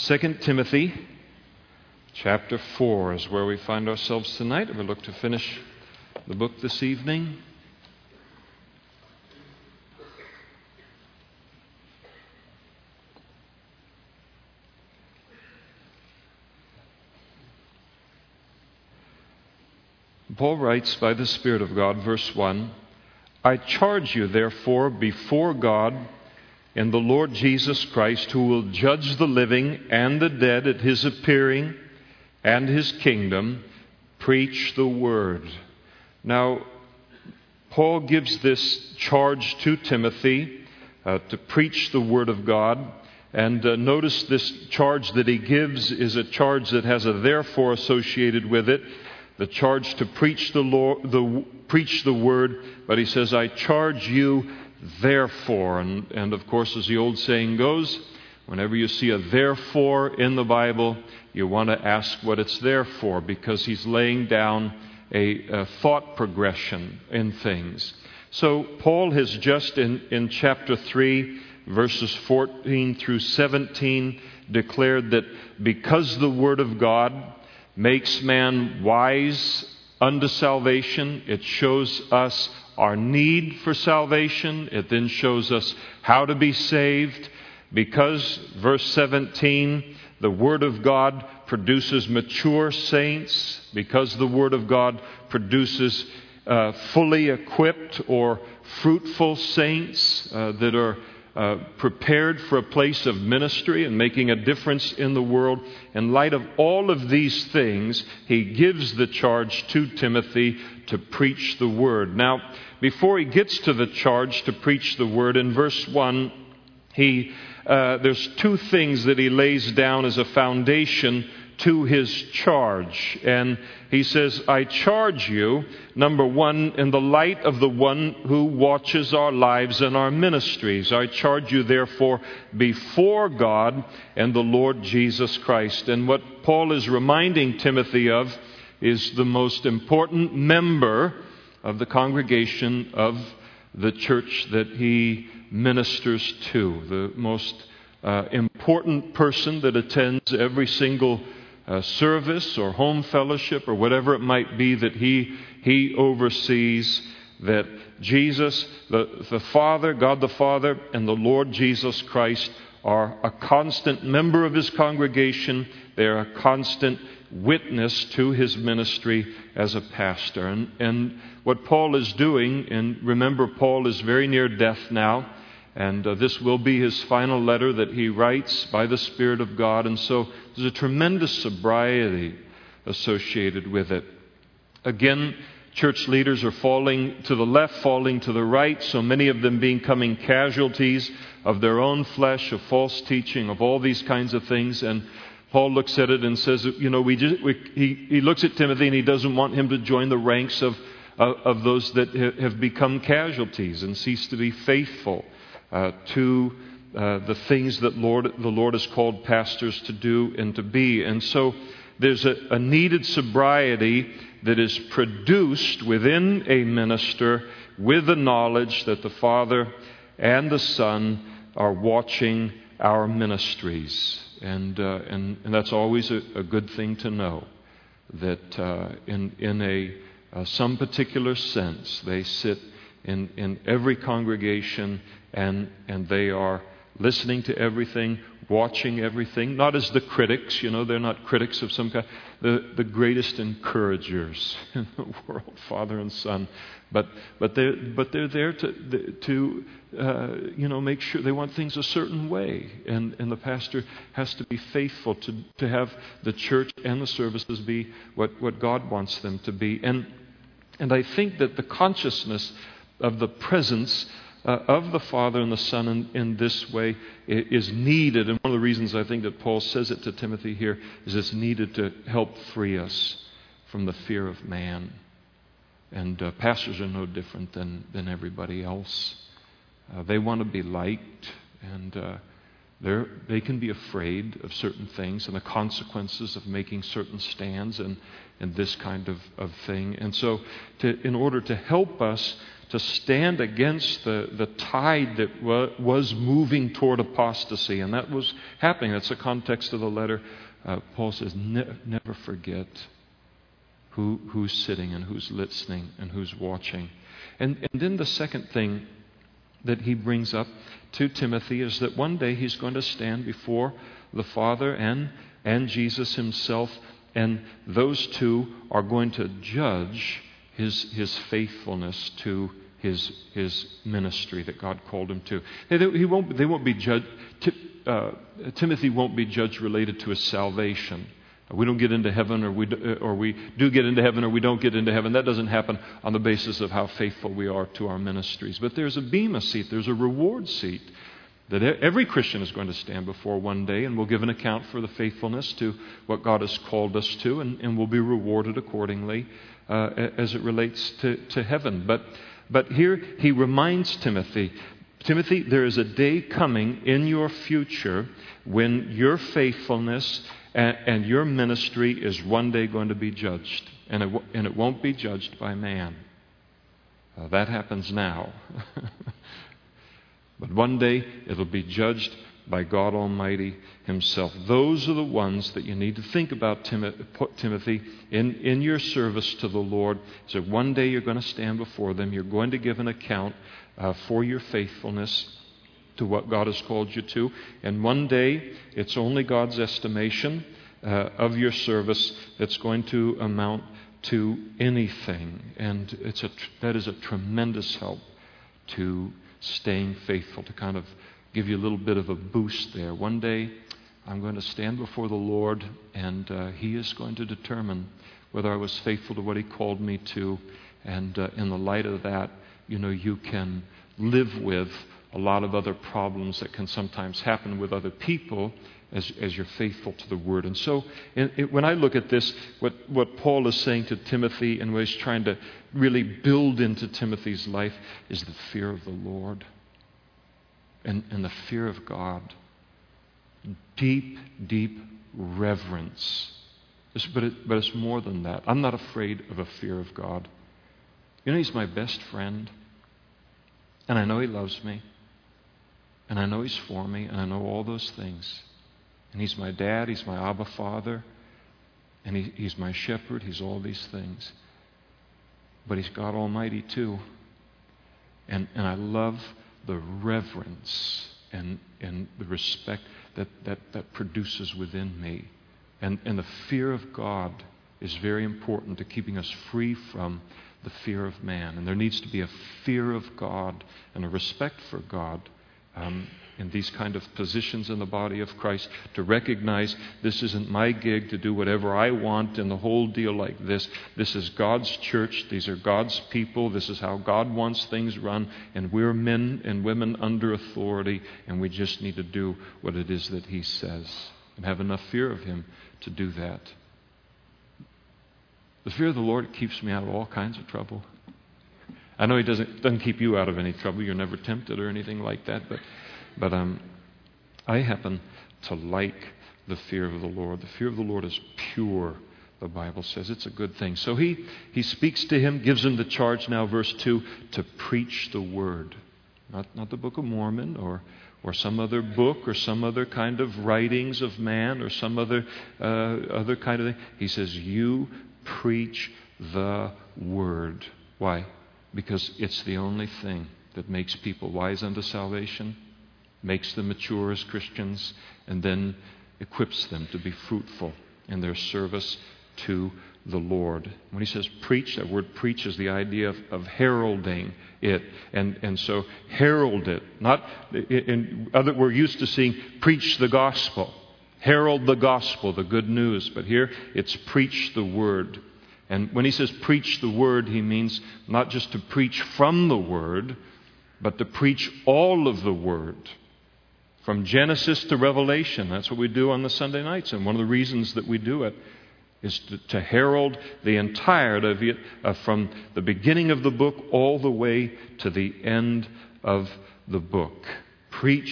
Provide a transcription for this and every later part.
2 Timothy chapter 4 is where we find ourselves tonight. We look to finish the book this evening. Paul writes by the Spirit of God, verse 1, I charge you, therefore, before God and the Lord Jesus Christ, who will judge the living and the dead at His appearing and His kingdom, preach the word. Now, Paul gives this charge to Timothy to preach the word of God. And notice this charge that he gives is a charge that has a therefore associated with it. The charge to preach preach the word, but he says, I charge you therefore. And of course, as the old saying goes, whenever you see a therefore in the Bible, you want to ask what it's there for, because he's laying down a thought progression in things. So Paul has just in chapter 3, verses 14 through 17, declared that because the word of God makes man wise unto salvation, it shows us our need for salvation. It then shows us how to be saved. Because, verse 17, the Word of God produces mature saints. Because the Word of God produces fully equipped or fruitful saints that are prepared for a place of ministry and making a difference in the world. In light of all of these things, he gives the charge to Timothy to preach the word. Now, before he gets to the charge to preach the word, in verse 1, there's two things that he lays down as a foundation to his charge. And he says, I charge you, number one, in the light of the one who watches our lives and our ministries. I charge you, therefore, before God and the Lord Jesus Christ. And what Paul is reminding Timothy of is the most important member of the congregation of the church that he ministers to. The most important person that attends every single service or home fellowship or whatever it might be that he oversees, that Jesus, the Father, God the Father, and the Lord Jesus Christ are a constant member of his congregation. They are a constant witness to his ministry as a pastor. And what Paul is doing, and remember, Paul is very near death now, and this will be his final letter that he writes by the Spirit of God. And so there's a tremendous sobriety associated with it. Again, church leaders are falling to the left, falling to the right, so many of them becoming casualties of their own flesh, of false teaching, of all these kinds of things. And Paul looks at it and says, he looks at Timothy and he doesn't want him to join the ranks of those that have become casualties and cease to be faithful to the things that the Lord has called pastors to do and to be. And so there's a needed sobriety that is produced within a minister with the knowledge that the Father and the Son are watching our ministries. And that's always a good thing to know, that in some particular sense they sit in every congregation and they are listening to everything, watching everything, not as the critics, they're not critics of some kind, the greatest encouragers in the world, Father and Son, but they're there to make sure they want things a certain way, and the pastor has to be faithful to have the church and the services be what God wants them to be. And I think that the consciousness of the presence of the Father and the Son in this way is needed. And one of the reasons I think that Paul says it to Timothy here is it's needed to help free us from the fear of man. And pastors are no different than everybody else. They want to be liked, and They can be afraid of certain things and the consequences of making certain stands and this kind of thing. And so in order to help us to stand against the tide that was moving toward apostasy, and that was happening. That's the context of the letter. Paul says, never forget who's sitting and who's listening and who's watching. And then the second thing that he brings up to Timothy is that one day he's going to stand before the Father and Jesus himself, and those two are going to judge his faithfulness to his ministry that God called him to. They won't be judged. Timothy won't be judged related to his salvation. We don't get into heaven, or we do get into heaven, or we don't get into heaven. That doesn't happen on the basis of how faithful we are to our ministries. But there's a bema seat, there's a reward seat that every Christian is going to stand before one day, and we'll give an account for the faithfulness to what God has called us to, and we'll be rewarded accordingly as it relates to heaven. But here he reminds Timothy, there is a day coming in your future when your faithfulness and your ministry is one day going to be judged. And it won't be judged by man. That happens now. But one day it'll be judged by God Almighty himself. Those are the ones that you need to think about, Timothy, in your service to the Lord. So one day you're going to stand before them. You're going to give an account for your faithfulness to what God has called you to. And one day, it's only God's estimation of your service that's going to amount to anything. And that is a tremendous help to staying faithful, to kind of give you a little bit of a boost there. One day, I'm going to stand before the Lord, and He is going to determine whether I was faithful to what He called me to. And in the light of that, you can live with a lot of other problems that can sometimes happen with other people as you're faithful to the Word. And so when I look at this, what Paul is saying to Timothy and what he's trying to really build into Timothy's life is the fear of the Lord and the fear of God. Deep, deep reverence. But it's more than that. I'm not afraid of a fear of God. He's my best friend. And I know He loves me. And I know He's for me. And I know all those things. And He's my dad. He's my Abba Father. And He's my shepherd. He's all these things. But He's God Almighty too. And I love the reverence and the respect that produces within me. And the fear of God is very important to keeping us free from the fear of man. And there needs to be a fear of God and a respect for God in these kind of positions in the body of Christ, to recognize this isn't my gig to do whatever I want and the whole deal like this. This is God's church. These are God's people. This is how God wants things run. And we're men and women under authority, and we just need to do what it is that He says and have enough fear of Him to do that. The fear of the Lord keeps me out of all kinds of trouble. I know He doesn't keep you out of any trouble. You're never tempted or anything like that. But I happen to like the fear of the Lord. The fear of the Lord is pure, the Bible says. It's a good thing. So he speaks to him, gives him the charge now, verse 2, to preach the word. Not the Book of Mormon or some other book or some other kind of writings of man or some other kind of thing. He says, you preach the word. Why? Because it's the only thing that makes people wise unto salvation, makes them mature as Christians, and then equips them to be fruitful in their service to the Lord. When he says preach, that word preach is the idea of heralding it. And so herald it. We're used to seeing preach the gospel. Herald the gospel, the good news. But here it's preach the word. And when he says preach the word, he means not just to preach from the word, but to preach all of the word. From Genesis to Revelation. That's what we do on the Sunday nights. And one of the reasons that we do it is to herald the entirety of it, from the beginning of the book all the way to the end of the book. Preach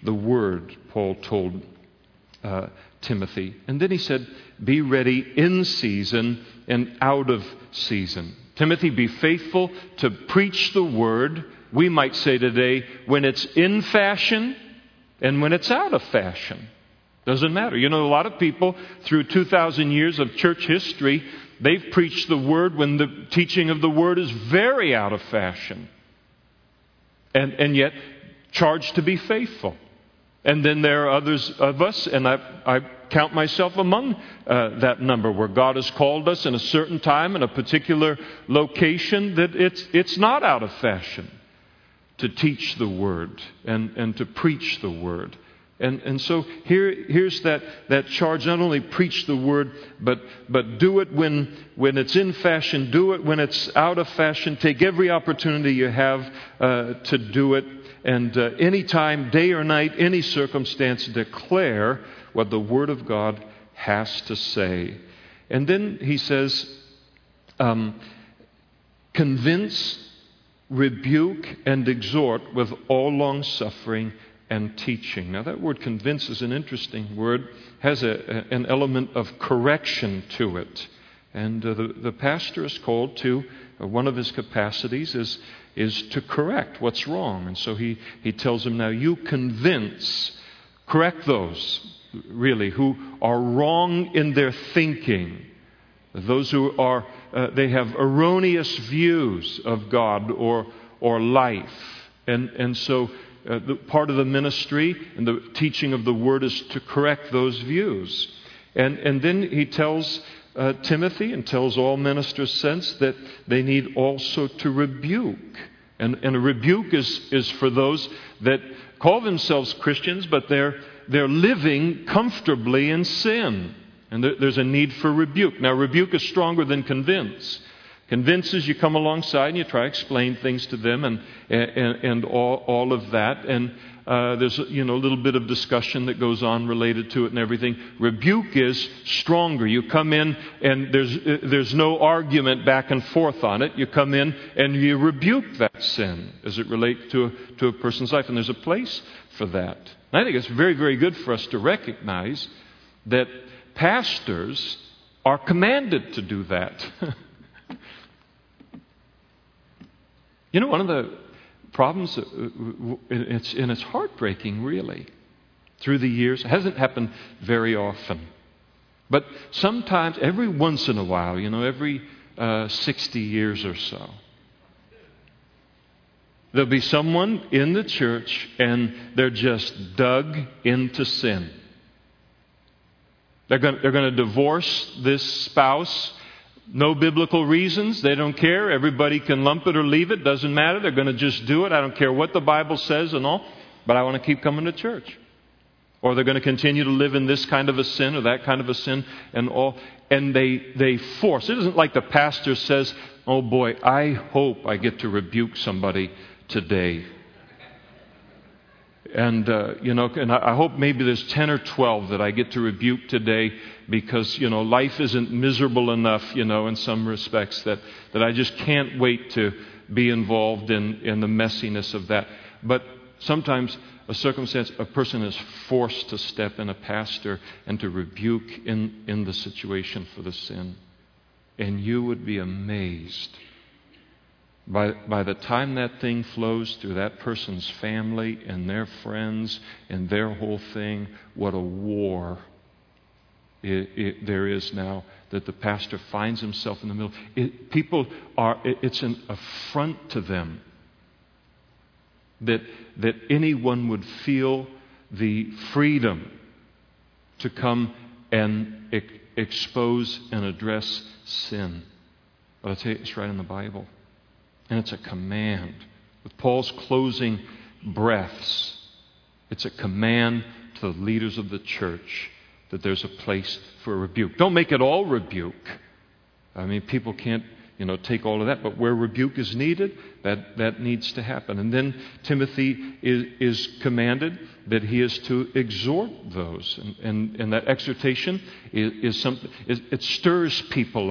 the word, Paul told Timothy. And then he said, be ready in season and out of season. Timothy, be faithful to preach the word. We might say today, when it's in fashion and when it's out of fashion. Doesn't matter. You know, a lot of people through 2,000 years of church history, they've preached the word when the teaching of the word is very out of fashion. And yet charged to be faithful. And then there are others of us, and I count myself among that number, where God has called us in a certain time in a particular location, that it's not out of fashion to teach the word and to preach the word. And so here's that charge. Not only preach the word, but do it when it's in fashion. Do it when it's out of fashion. Take every opportunity you have to do it. And any time, day or night, any circumstance, declare what the Word of God has to say. And then he says, convince, rebuke, and exhort with all long-suffering and teaching. Now that word convince is an interesting word, has an element of correction to it. And the pastor is called to, one of his capacities is to correct what's wrong. And so he tells them, now you correct those really who are wrong in their thinking, those who are they have erroneous views of God or life. And so the part of the ministry and the teaching of the word is to correct those views. And then he tells Timothy and tells all ministers since that they need also to rebuke. And a rebuke is for those that call themselves Christians, but they're living comfortably in sin. And there's a need for rebuke. Now, rebuke is stronger than convince. Convince is you come alongside and you try to explain things to them and all of that. And there's a little bit of discussion that goes on related to it and everything. Rebuke is stronger. You come in and there's no argument back and forth on it. You come in and you rebuke that sin as it relates to a person's life. And there's a place for that. And I think it's very, very good for us to recognize that pastors are commanded to do that. One of the problems, it's heartbreaking, really, through the years. It hasn't happened very often. But sometimes, every once in a while, every 60 years or so, there'll be someone in the church and they're just dug into sin. They're going to divorce this spouse. No biblical reasons. They don't care. Everybody can lump it or leave it. Doesn't matter. They're going to just do it. I don't care what the Bible says and all. But I want to keep coming to church. Or they're going to continue to live in this kind of a sin or that kind of a sin and all. And they force. It isn't like the pastor says, oh boy, I hope I get to rebuke somebody today. And, and I hope maybe there's 10 or 12 that I get to rebuke today because, life isn't miserable enough, in some respects that I just can't wait to be involved in the messiness of that. But sometimes a person is forced to step in, a pastor, and to rebuke in the situation for the sin. And you would be amazed. By the time that thing flows through that person's family and their friends and their whole thing, what a war there is now that the pastor finds himself in the middle. It's an affront to them that anyone would feel the freedom to come and expose and address sin. But I tell you, it's right in the Bible. And it's a command. With Paul's closing breaths, it's a command to the leaders of the church that there's a place for rebuke. Don't make it all rebuke. I mean, people can't, take all of that. But where rebuke is needed, that needs to happen. And then Timothy is commanded that he is to exhort those. And that exhortation is something, it stirs people up.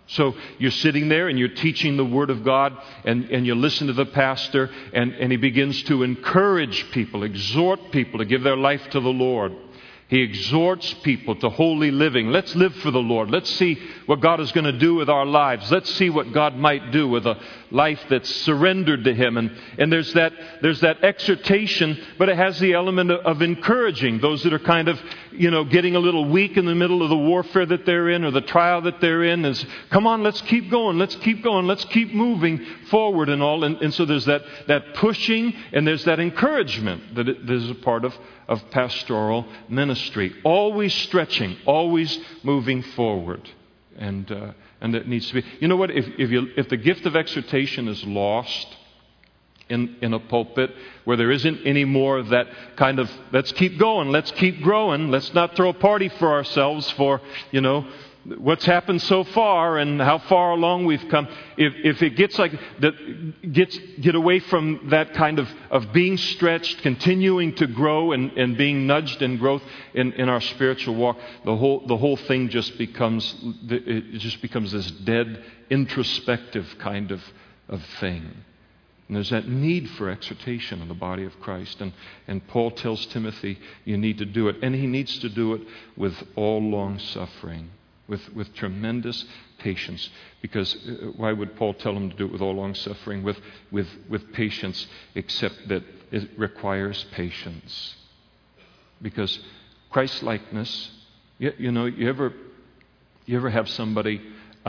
So you're sitting there and you're teaching the Word of God, and you listen to the pastor, and he begins to encourage people, exhort people to give their life to the Lord. He exhorts people to holy living. Let's live for the Lord. Let's see what God is going to do with our lives. Let's see what God might do with a life that's surrendered to Him. And there's that exhortation, but it has the element of encouraging those that are kind of, getting a little weak in the middle of the warfare that they're in or the trial that they're in. Is, come on, let's keep going. Let's keep going. Let's keep moving forward and all. And so there's that pushing, and there's that encouragement that is a part of pastoral ministry. Always stretching, always moving forward. And it needs to be. You know what? If the gift of exhortation is lost in a pulpit where there isn't any more of that kind of, let's keep going, let's keep growing, let's not throw a party for ourselves for, what's happened so far and how far along we've come. If it gets like that, get away from that kind of being stretched, continuing to grow and being nudged in growth in our spiritual walk, the whole thing just becomes this dead, introspective kind of thing. And there's that need for exhortation in the body of Christ. And Paul tells Timothy, you need to do it. And he needs to do it with all long suffering. With tremendous patience. Because why would Paul tell him to do it with all long suffering? With patience, except that it requires patience. Because Christ-likeness, you ever have somebody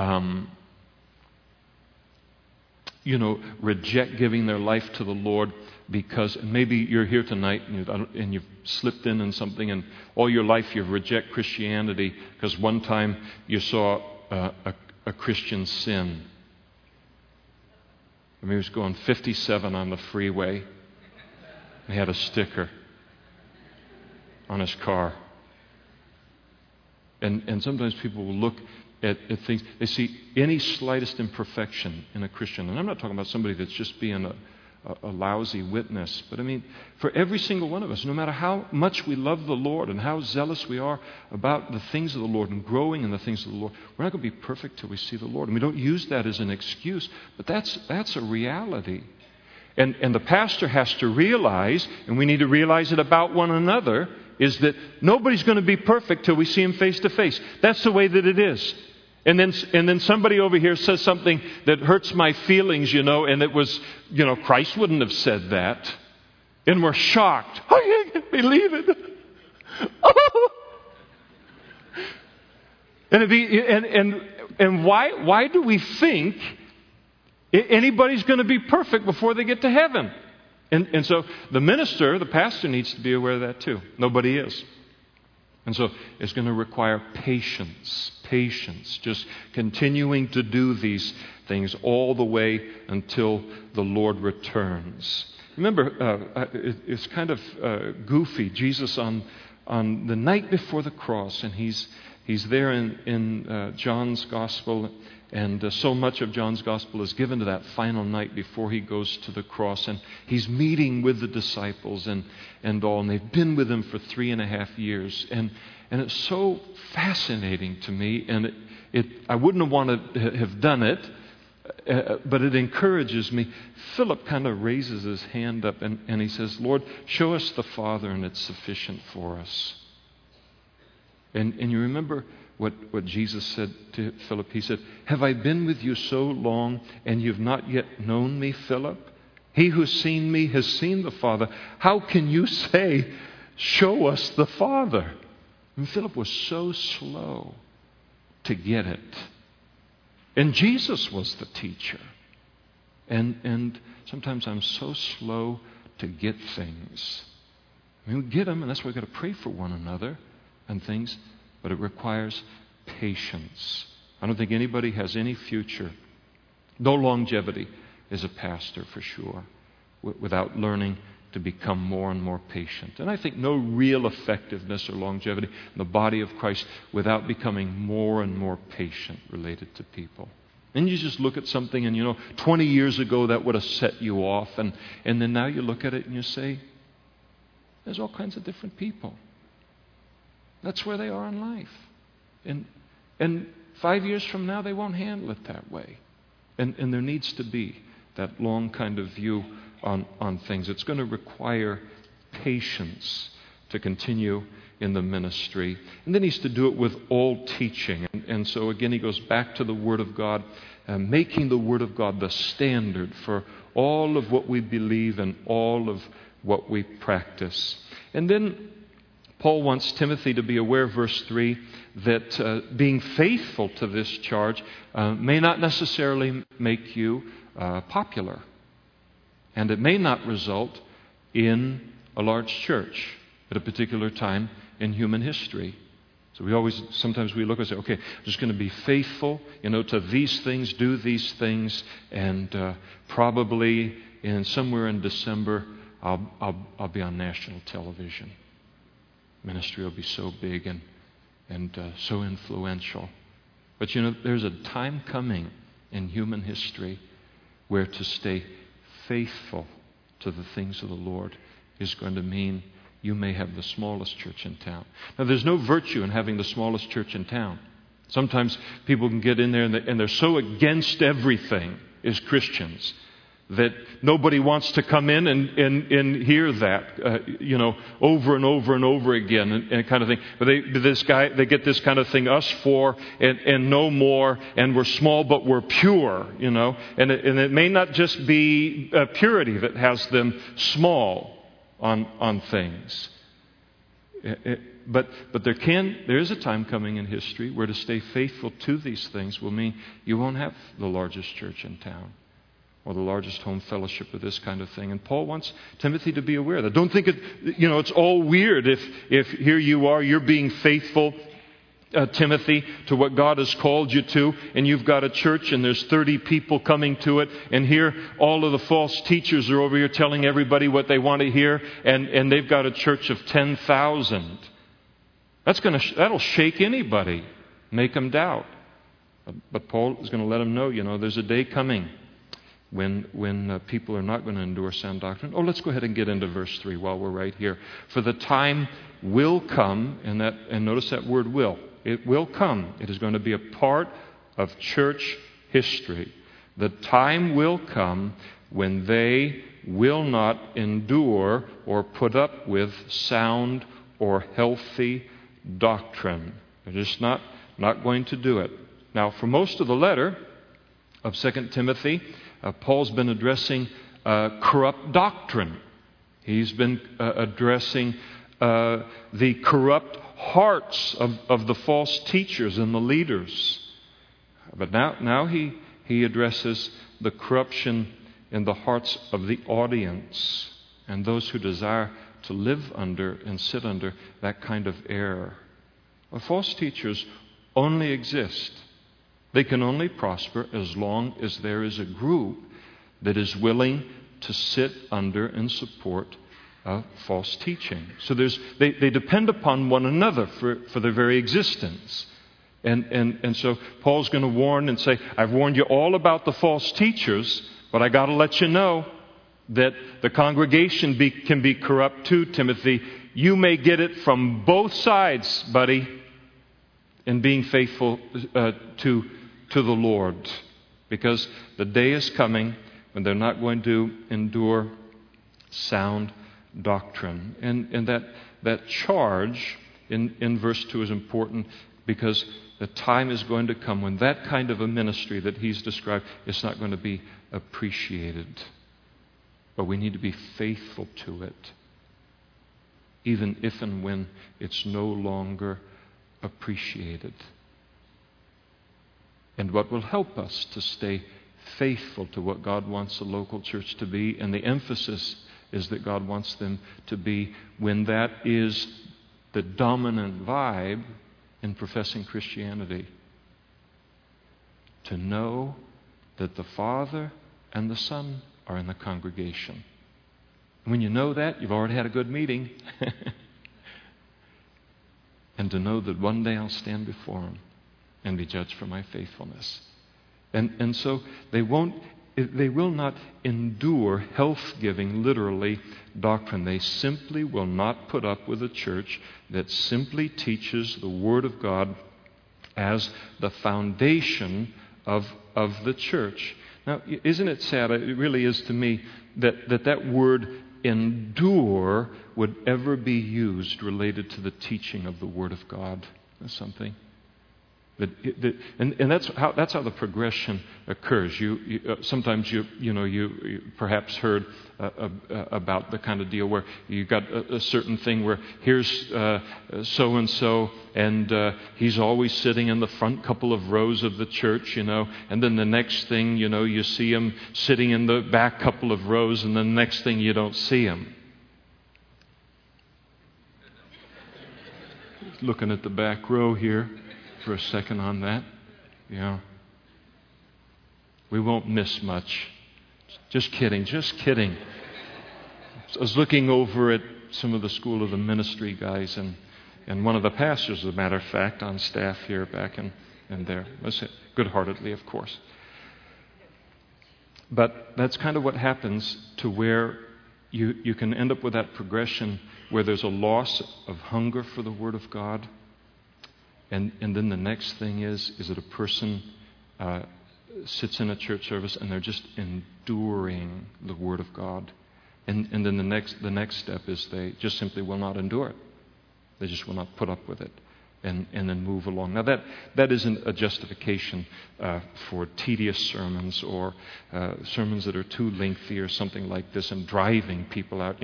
reject giving their life to the Lord because maybe you're here tonight and you've slipped in something, and all your life you've rejected Christianity because one time you saw a Christian sin. I mean, he was going 57 on the freeway, and he had a sticker on his car. And sometimes people will look at things, they see any slightest imperfection in a Christian. And I'm not talking about somebody that's just being a lousy witness. But I mean, for every single one of us, no matter how much we love the Lord and how zealous we are about the things of the Lord and growing in the things of the Lord, we're not going to be perfect till we see the Lord. And we don't use that as an excuse, but that's a reality. And the pastor has to realize, and we need to realize it about one another, is that nobody's going to be perfect till we see Him face to face. That's the way that it is. And then somebody over here says something that hurts my feelings, and it was, Christ wouldn't have said that. And we're shocked. I can't believe it. Oh. And why do we think anybody's going to be perfect before they get to heaven? And so the minister, the pastor, needs to be aware of that too. Nobody is. And so it's going to require patience, just continuing to do these things all the way until the Lord returns. Remember, it's kind of goofy. Jesus on the night before the cross, and he's there in John's Gospel, and so much of John's Gospel is given to that final night before he goes to the cross. And he's meeting with the disciples and all. And they've been with him for 3.5 years. And it's so fascinating to me. And I wouldn't have wanted to have done it, but it encourages me. Philip kind of raises his hand up and he says, Lord, show us the Father and it's sufficient for us. And you remember what Jesus said to Philip? He said, have I been with you so long and you've not yet known me, Philip? He who's seen me has seen the Father. How can you say, show us the Father? And Philip was so slow to get it. And Jesus was the teacher. And sometimes I'm so slow to get things. I mean, we get them, and that's why we've got to pray for one another and things. But it requires patience. I don't think anybody has any future, no longevity as a pastor for sure, without learning to become more and more patient. And I think no real effectiveness or longevity in the body of Christ without becoming more and more patient related to people. And you just look at something and 20 years ago that would have set you off. And then now you look at it and you say, there's all kinds of different people. That's where they are in life. And 5 years from now, they won't handle it that way. And there needs to be that long kind of view on things. It's going to require patience to continue in the ministry. And then he's to do it with all teaching. And so again, he goes back to the Word of God, making the Word of God the standard for all of what we believe and all of what we practice. And then Paul wants Timothy to be aware, verse 3, that being faithful to this charge may not necessarily make you popular. And it may not result in a large church at a particular time in human history. So sometimes we look and say, okay, I'm just going to be faithful, to these things, do these things, and probably somewhere in December, I'll be on national television. Ministry will be so big and so influential. But there's a time coming in human history where to stay faithful to the things of the Lord is going to mean you may have the smallest church in town. Now, there's no virtue in having the smallest church in town. Sometimes people can get in there and they're so against everything as Christians that nobody wants to come in and hear that, over and over and over again and kind of thing. But they get this kind of thing, us four and no more, and we're small but we're pure, And it may not just be purity that has them small on things. But there is a time coming in history where to stay faithful to these things will mean you won't have the largest church in town or the largest home fellowship or this kind of thing. And Paul wants Timothy to be aware of that. Don't think it's all weird if here you are, you're being faithful, Timothy, to what God has called you to, and you've got a church and there's 30 people coming to it, and here all of the false teachers are over here telling everybody what they want to hear, and they've got a church of 10,000. That'll shake anybody, make them doubt. But Paul is going to let them know, there's a day coming when people are not going to endure sound doctrine. Let's go ahead and get into verse 3 while we're right here. For the time will come, and notice that word will. It will come. It is going to be a part of church history. The time will come when they will not endure or put up with sound or healthy doctrine. They're just not going to do it. Now, for most of the letter of 2 Timothy, Paul's been addressing corrupt doctrine. He's been addressing the corrupt hearts of the false teachers and the leaders. But now he addresses the corruption in the hearts of the audience and those who desire to live under and sit under that kind of error. Well, false teachers only exist. They can only prosper as long as there is a group that is willing to sit under and support false teaching. So they depend upon one another for their very existence. And so Paul's going to warn and say, I've warned you all about the false teachers, but I got to let you know that the congregation can be corrupt too, Timothy. You may get it from both sides, buddy, in being faithful to the Lord. Because the day is coming when they're not going to endure sound doctrine. And that charge in verse 2 is important because the time is going to come when that kind of a ministry that he's described is not going to be appreciated. But we need to be faithful to it, even if and when it's no longer appreciated. And what will help us to stay faithful to what God wants the local church to be, and the emphasis is that God wants them to be when that is the dominant vibe in professing Christianity. To know that the Father and the Son are in the congregation. When you know that, you've already had a good meeting. And to know that one day I'll stand before Him and be judged for my faithfulness. And so they will not endure health-giving, literally, doctrine. They simply will not put up with a church that simply teaches the Word of God as the foundation of the church. Now, isn't it sad? It really is to me that word endure would ever be used related to the teaching of the Word of God or something. And that's how the progression occurs. Sometimes you perhaps heard about the kind of deal where you got a certain thing where here's so and so, and he's always sitting in the front couple of rows of the church, and then the next thing you see him sitting in the back couple of rows, and then the next thing you don't see him. Looking at the back row here for a second on that. Yeah. We won't miss much. Just kidding. I was looking over at some of the School of the Ministry guys and one of the pastors, as a matter of fact, on staff here back in there. Good-heartedly, of course. But that's kind of what happens to where you can end up with that progression where there's a loss of hunger for the Word of God. And then the next thing is that a person sits in a church service and they're just enduring the Word of God. And then the next step is they just simply will not endure it. They just will not put up with it and then move along. Now that isn't a justification for tedious sermons or sermons that are too lengthy or something like this and driving people out.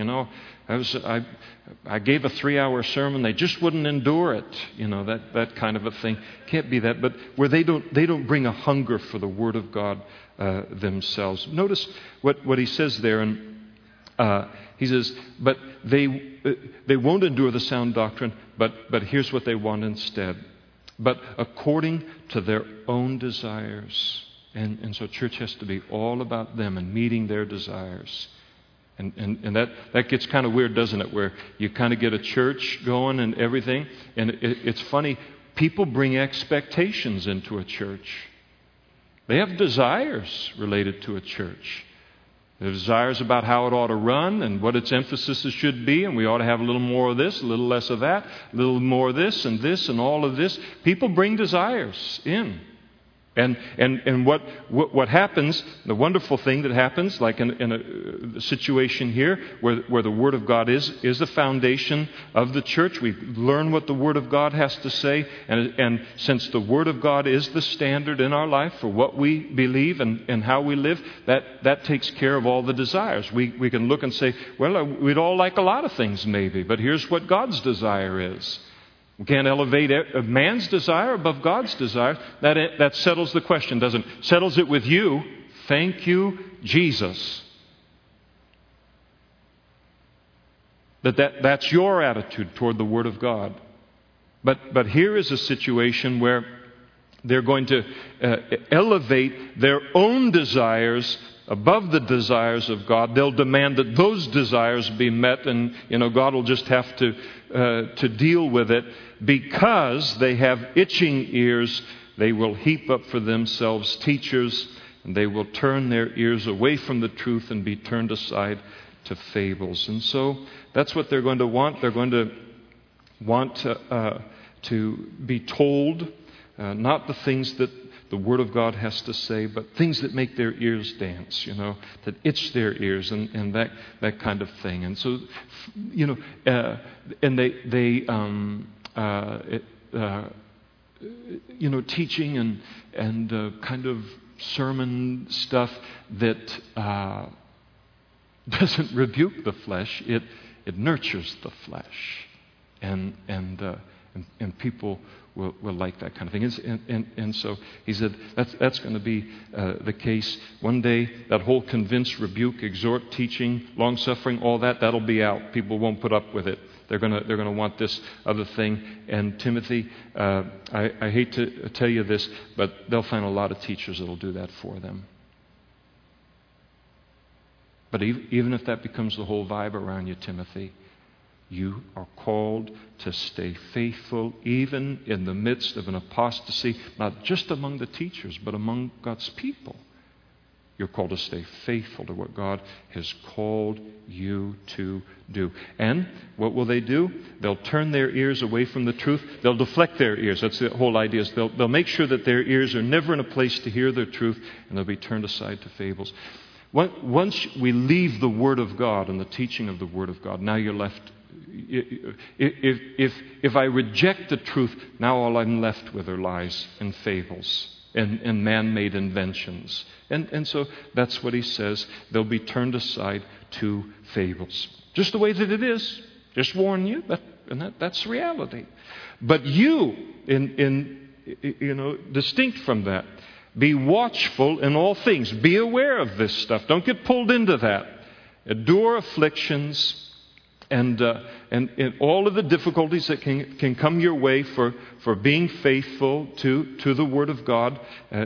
I gave a 3-hour sermon, they just wouldn't endure it. That kind of a thing. Can't be that, but where they don't bring a hunger for the Word of God themselves. Notice what he says there, and he says, but they won't endure the sound doctrine, but here's what they want instead. But according to their own desires. And so church has to be all about them and meeting their desires. And that gets kind of weird, doesn't it? Where you kind of get a church going and everything. And it's funny, people bring expectations into a church. They have desires related to a church. Their desires about how it ought to run and what its emphasis should be, and we ought to have a little more of this, a little less of that, a little more of this and all of this. People bring desires in. And what happens, the wonderful thing that happens, like in a situation here where the Word of God is the foundation of the church, we learn what the Word of God has to say, and since the Word of God is the standard in our life for what we believe and how we live, that takes care of all the desires. We can look and say, well, we'd all like a lot of things maybe, but here's what God's desire is. We can't elevate a man's desire above God's desire. That settles the question, doesn't it? Settles it with you. Thank you, Jesus. That's your attitude toward the Word of God. But here is a situation where they're going to elevate their own desires above the desires of God. They'll demand that those desires be met, and God will just have to deal with it. Because they have itching ears, they will heap up for themselves teachers, and they will turn their ears away from the truth and be turned aside to fables. And so that's what they're going to want. They're going to want to be told not the things that the Word of God has to say, but things that make their ears dance, that itch their ears and that kind of thing. And so, and they teaching and kind of sermon stuff that doesn't rebuke the flesh, it nurtures the flesh, and people will like that kind of thing. And so he said that's going to be the case. One day, that whole convince, rebuke, exhort, teaching, long-suffering, all that'll be out. People won't put up with it. They're going to want this other thing. And Timothy, I hate to tell you this, but they'll find a lot of teachers that'll do that for them. But even if that becomes the whole vibe around you, Timothy, you are called to stay faithful even in the midst of an apostasy, not just among the teachers, but among God's people. You're called to stay faithful to what God has called you to do. And what will they do? They'll turn their ears away from the truth. They'll deflect their ears. That's the whole idea. Is they'll make sure that their ears are never in a place to hear the truth, and they'll be turned aside to fables. Once we leave the Word of God and the teaching of the Word of God, now you're left. If I reject the truth, now all I'm left with are lies and fables and man-made inventions. And so that's what he says. They'll be turned aside to fables. Just the way that it is. Just warn you. That's reality. But you, distinct from that, be watchful in all things. Be aware of this stuff. Don't get pulled into that. Endure afflictions and all of the difficulties that can come your way for being faithful to the Word of God.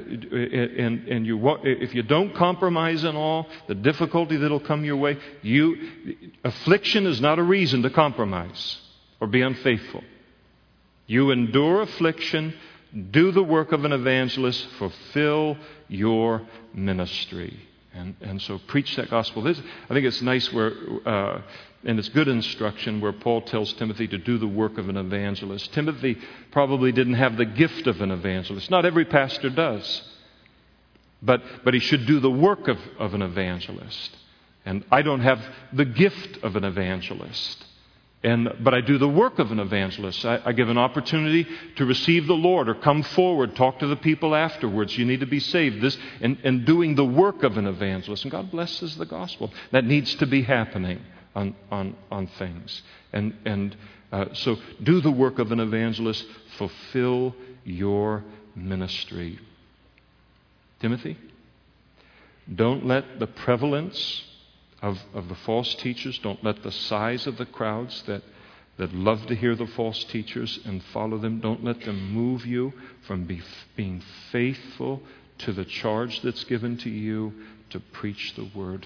If you don't compromise in all the difficulty that'll come your way, affliction is not a reason to compromise or be unfaithful. You endure affliction. Do the work of an evangelist. Fulfill your ministry. And so preach that gospel. I think it's nice and it's good instruction where Paul tells Timothy to do the work of an evangelist. Timothy probably didn't have the gift of an evangelist. Not every pastor does. But he should do the work of an evangelist. And I don't have the gift of an evangelist. But I do the work of an evangelist. I give an opportunity to receive the Lord or come forward, talk to the people afterwards. You need to be saved. And doing the work of an evangelist. And God blesses the gospel. That needs to be happening on things. So do the work of an evangelist. Fulfill your ministry. Timothy, don't let the prevalence of the false teachers, don't let the size of the crowds that love to hear the false teachers and follow them, don't let them move you from being faithful to the charge that's given to you to preach the Word.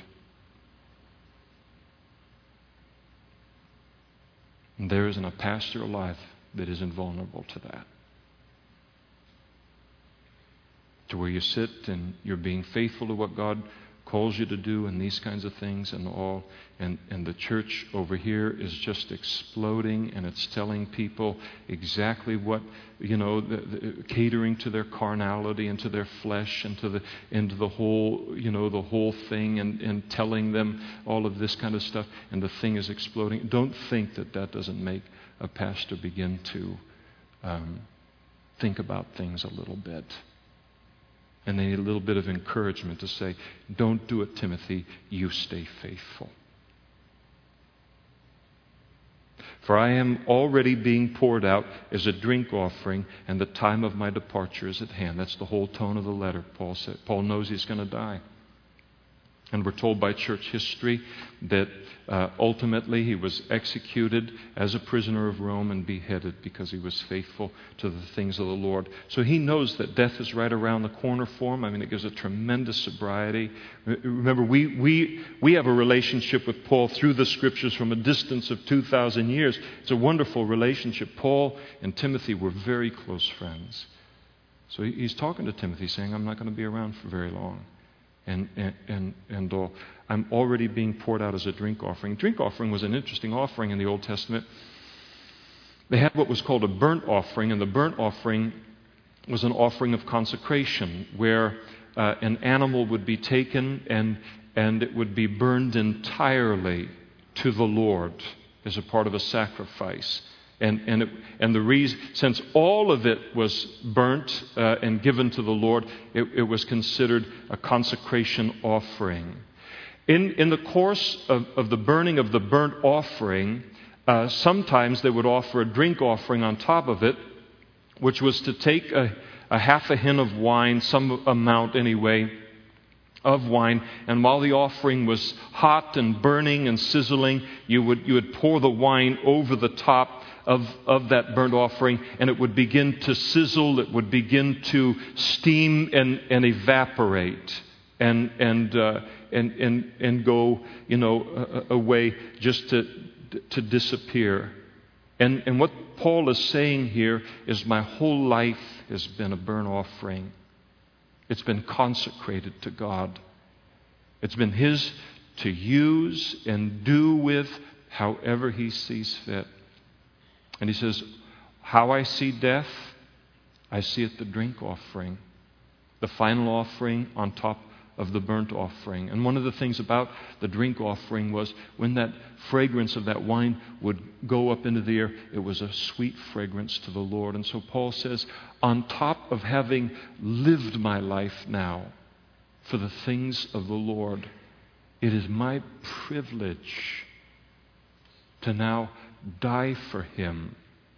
And there isn't a pastor alive that isn't vulnerable to that. To where you sit and you're being faithful to what God calls you to do and these kinds of things and all. And the church over here is just exploding, and it's telling people exactly what, catering to their carnality and to their flesh and to the whole, the whole thing and telling them all of this kind of stuff. And the thing is exploding. Don't think that doesn't make a pastor begin to think about things a little bit. And they need a little bit of encouragement to say, don't do it, Timothy. You stay faithful. For I am already being poured out as a drink offering, and the time of my departure is at hand. That's the whole tone of the letter, Paul said. Paul knows he's going to die. And we're told by church history that ultimately he was executed as a prisoner of Rome and beheaded because he was faithful to the things of the Lord. So he knows that death is right around the corner for him. I mean, it gives a tremendous sobriety. Remember, we have a relationship with Paul through the Scriptures from a distance of 2,000 years. It's a wonderful relationship. Paul and Timothy were very close friends. So he's talking to Timothy saying, I'm not going to be around for very long. And I'm already being poured out as a drink offering. Drink offering was an interesting offering in the Old Testament. They had what was called a burnt offering, and the burnt offering was an offering of consecration, where an animal would be taken and it would be burned entirely to the Lord as a part of a sacrifice. And the reason, since all of it was burnt and given to the Lord, it was considered a consecration offering. In the course of the burning of the burnt offering, sometimes they would offer a drink offering on top of it, which was to take a half a hin of wine, some amount anyway, of wine, and while the offering was hot and burning and sizzling, you would pour the wine over the top of that burnt offering, and it would begin to sizzle, it would begin to steam and evaporate and go, away just to disappear. And what Paul is saying here is my whole life has been a burnt offering. It's been consecrated to God. It's been His to use and do with however He sees fit. And He says, how I see death, I see it the drink offering, the final offering on top of the burnt offering. And one of the things about the drink offering was when that fragrance of that wine would go up into the air, it was a sweet fragrance to the Lord. And so Paul says, on top of having lived my life now for the things of the Lord, it is my privilege to now die for Him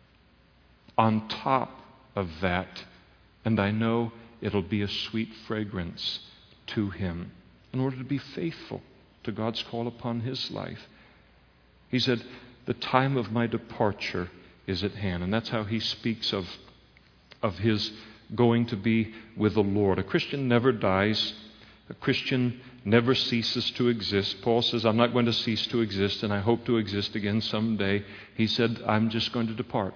on top of that. And I know it'll be a sweet fragrance to Him in order to be faithful to God's call upon his life. He said, the time of my departure is at hand. And that's how he speaks of his going to be with the Lord. A Christian never dies. A Christian never ceases to exist. Paul says, I'm not going to cease to exist, and I hope to exist again someday. He said, I'm just going to depart.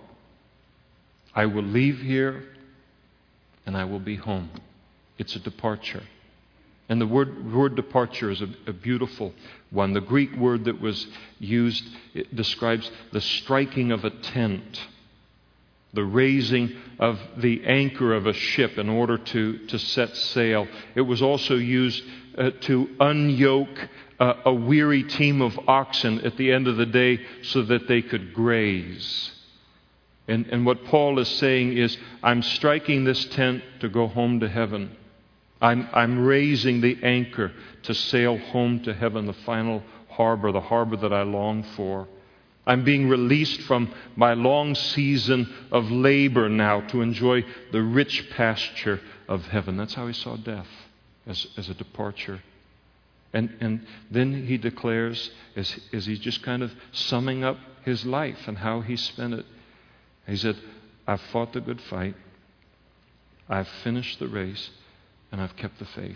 I will leave here, and I will be home. It's a departure. And the word departure is a beautiful one. The Greek word that was used, it describes the striking of a tent, the raising of the anchor of a ship in order to set sail. It was also used to unyoke a weary team of oxen at the end of the day so that they could graze. And what Paul is saying is, I'm striking this tent to go home to heaven. I'm raising the anchor to sail home to heaven, the final harbor, the harbor that I long for. I'm being released from my long season of labor now to enjoy the rich pasture of heaven. That's how he saw death, as a departure. And then he declares, as he's just kind of summing up his life and how he spent it, he said, I've fought the good fight, I've finished the race, and I've kept the faith.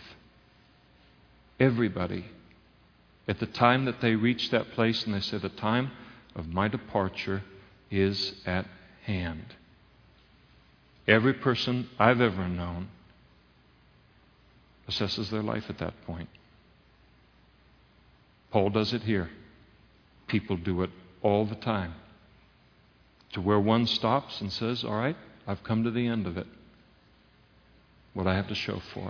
Everybody, at the time that they reach that place and they say, the time of my departure is at hand. Every person I've ever known assesses their life at that point. Paul does it here. People do it all the time. To where one stops and says, all right, I've come to the end of it. What do I have to show for it?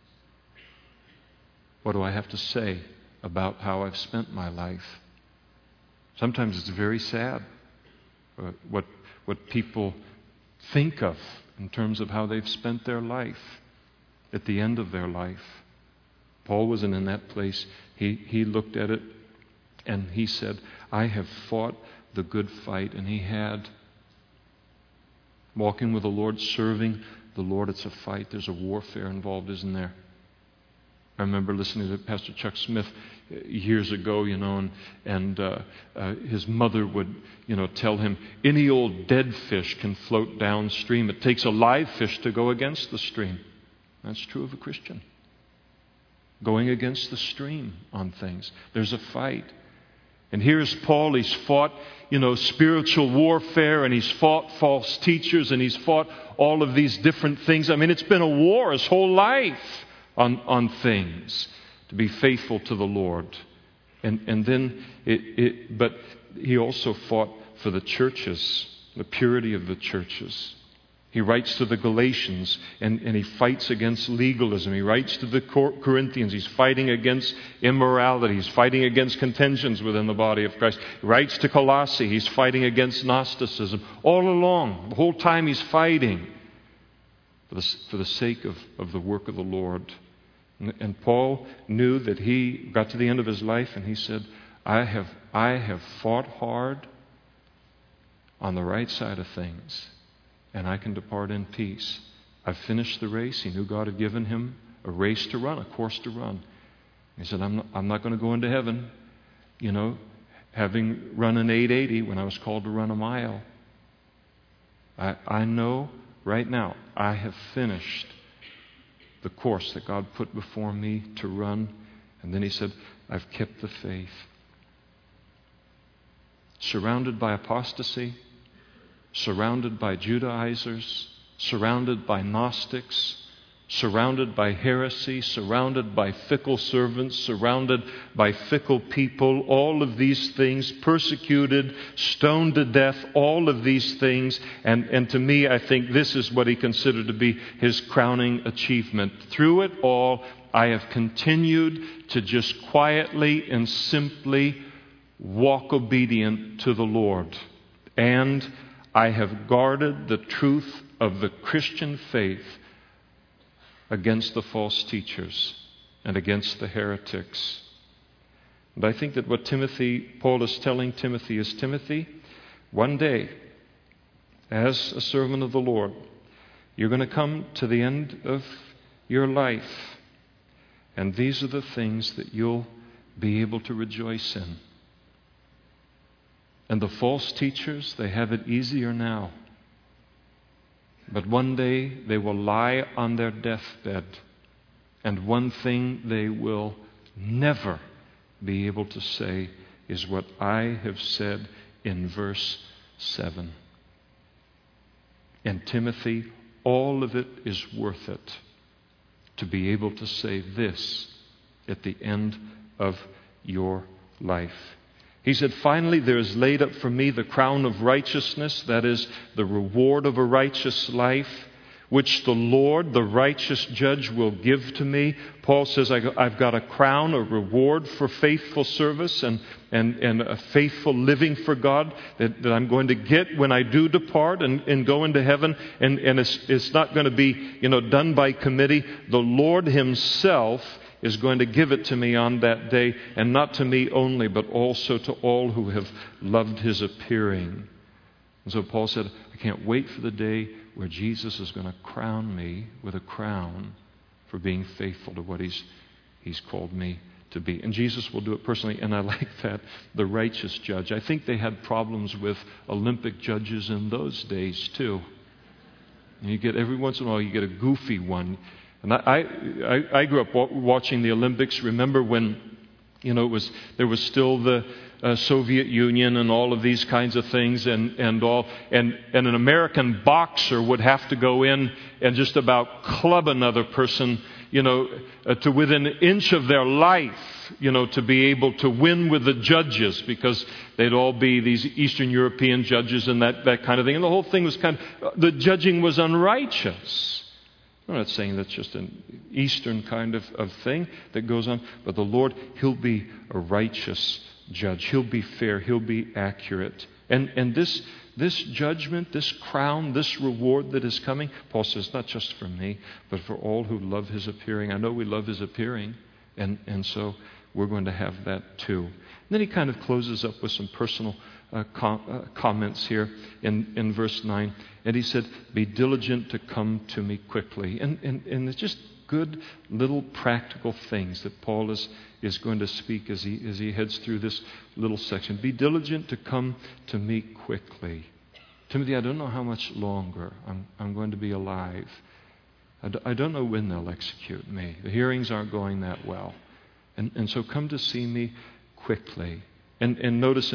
What do I have to say about how I've spent my life? Sometimes it's very sad what people think of in terms of how they've spent their life at the end of their life. Paul wasn't in that place. He looked at it and he said, I have fought the good fight. And he had. Walking with the Lord, serving the Lord, it's a fight. There's a warfare involved, isn't there? I remember listening to Pastor Chuck Smith years ago, and his mother would, tell him, any old dead fish can float downstream. It takes a live fish to go against the stream. That's true of a Christian. Going against the stream on things. There's a fight. And here's Paul, he's fought, spiritual warfare, and he's fought false teachers, and he's fought all of these different things. I mean, it's been a war his whole life on things to be faithful to the Lord. And then, but he also fought for the churches, the purity of the churches. He writes to the Galatians, and he fights against legalism. He writes to the Corinthians. He's fighting against immorality. He's fighting against contentions within the body of Christ. He writes to Colossae. He's fighting against Gnosticism. All along, the whole time he's fighting for the sake of the work of the Lord. And Paul knew that he got to the end of his life, and he said, I have fought hard on the right side of things, and I can depart in peace. I've finished the race. He knew God had given him a race to run, a course to run. He said, I'm not going to go into heaven, having run an 880 when I was called to run a mile. I know right now I have finished the course that God put before me to run. And then he said, I've kept the faith. Surrounded by apostasy, surrounded by Judaizers, surrounded by Gnostics, surrounded by heresy, surrounded by fickle servants, surrounded by fickle people, all of these things, persecuted, stoned to death, all of these things. And to me, I think this is what he considered to be his crowning achievement. Through it all, I have continued to just quietly and simply walk obedient to the Lord. And I have guarded the truth of the Christian faith against the false teachers and against the heretics. And I think that what Paul is telling Timothy is, Timothy, one day, as a servant of the Lord, you're going to come to the end of your life, and these are the things that you'll be able to rejoice in. And the false teachers, they have it easier now. But one day they will lie on their deathbed, and one thing they will never be able to say is what I have said in verse 7. And Timothy, all of it is worth it to be able to say this at the end of your life. He said, finally, there is laid up for me the crown of righteousness, that is, the reward of a righteous life, which the Lord, the righteous judge, will give to me. Paul says, I've got a crown, a reward for faithful service and a faithful living for God that I'm going to get when I do depart and go into heaven. And it's not going to be, done by committee. The Lord Himself is going to give it to me on that day, and not to me only, but also to all who have loved His appearing. And so Paul said, I can't wait for the day where Jesus is going to crown me with a crown for being faithful to what He's called me to be. And Jesus will do it personally, and I like that, the righteous judge. I think they had problems with Olympic judges in those days too. And you get, every once in a while, you get a goofy one. And I grew up watching the Olympics. Remember when, there was still the Soviet Union and all of these kinds of things, and an American boxer would have to go in and just about club another person, to within an inch of their life, to be able to win with the judges, because they'd all be these Eastern European judges and that kind of thing. And the whole thing was the judging was unrighteous. I'm not saying that's just an Eastern kind of thing that goes on, but the Lord, He'll be a righteous judge. He'll be fair. He'll be accurate. And this judgment, this crown, this reward that is coming, Paul says, not just for me, but for all who love His appearing. I know we love His appearing, and so we're going to have that too. And then he kind of closes up with some personal comments here in verse 9. And he said, be diligent to come to me quickly. And it's just good little practical things that Paul is going to speak as he heads through this little section. Be diligent to come to me quickly. Timothy, I don't know how much longer I'm going to be alive. I don't know when they'll execute me. The hearings aren't going that well. And so come to see me quickly. And notice